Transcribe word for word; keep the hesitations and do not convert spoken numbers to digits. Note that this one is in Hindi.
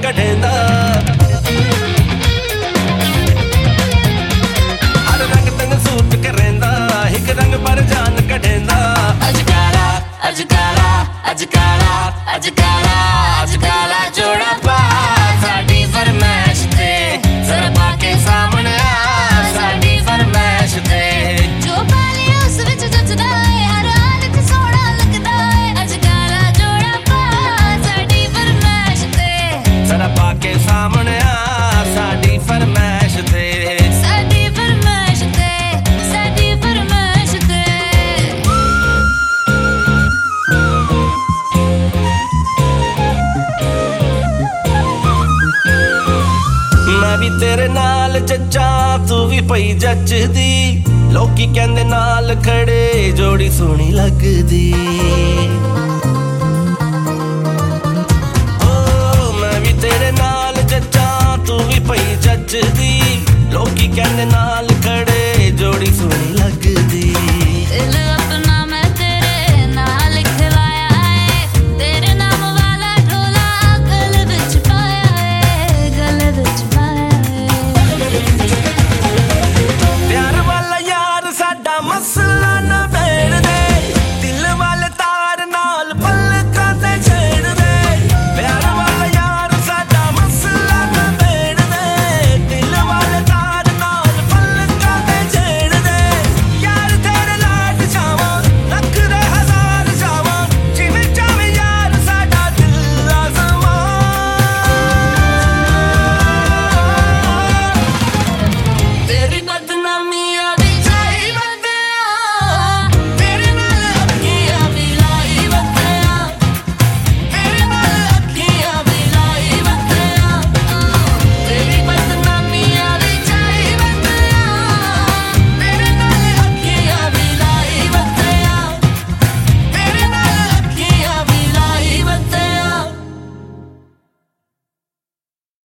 कढेंदा हर रंग तंग सूट करेंदा एक रंग पर जान कढेंदा अज काला अज काला अज काला अज काला अज काला जोड़ा पा साडी फरमाइश ते जरा बाके सामने आ साडी फरमाइश ते जो पाले उस विच जचदा है हर हाल च सोहना लगदा है अज काला जोड़ा पा साडी फरमाइश ते जरा बाके सामने आ साडी फरमाइश ते साडी फरमाइश ते साडी फरमाइश ते मैं भी तेरे नाल जच्चा तू भी पई जचदी लोकी कहंदे नाल खड़े जोड़ी सोहनी लगदी।